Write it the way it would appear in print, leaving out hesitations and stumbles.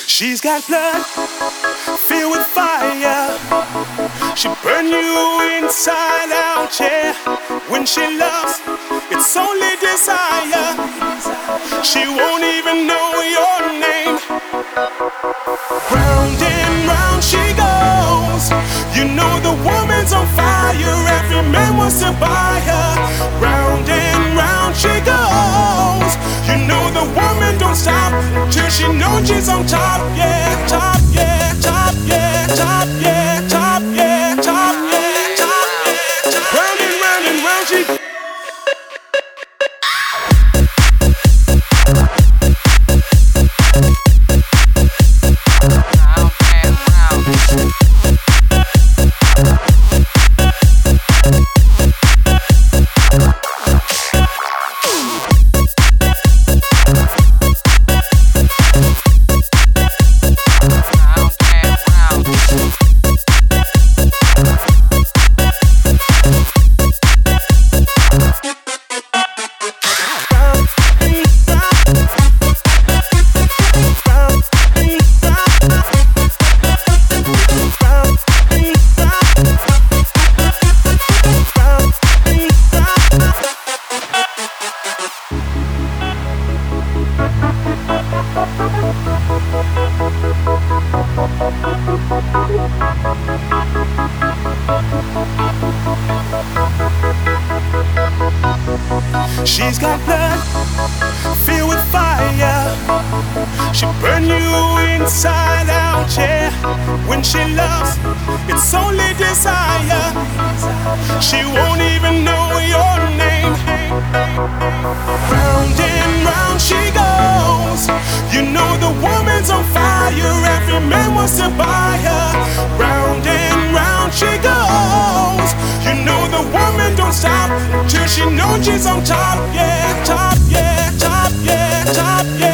She's got blood filled with fire. She burn you inside out, yeah. When she loves, it's only desire. She won't even know your name. Round and round she goes. You know the woman's on fire. Every man wants to buy her. Round and round she goes. You know the woman don't stop till she knows she's on top. Yeah, top, yeah, top, yeah, top, yeah, top, yeah, top, yeah, top, yeah, top. Round and round she goes. She's got blood filled with fire. She burn you inside out, yeah. When she loves, it's only desire. She won't even know your name. Round and round she goes. You know the woman's on fire. Every man wants to buy her. Round and round she goes. You know the woman don't stop till she knows she's on top. Yeah, top, yeah, top, yeah, top, yeah.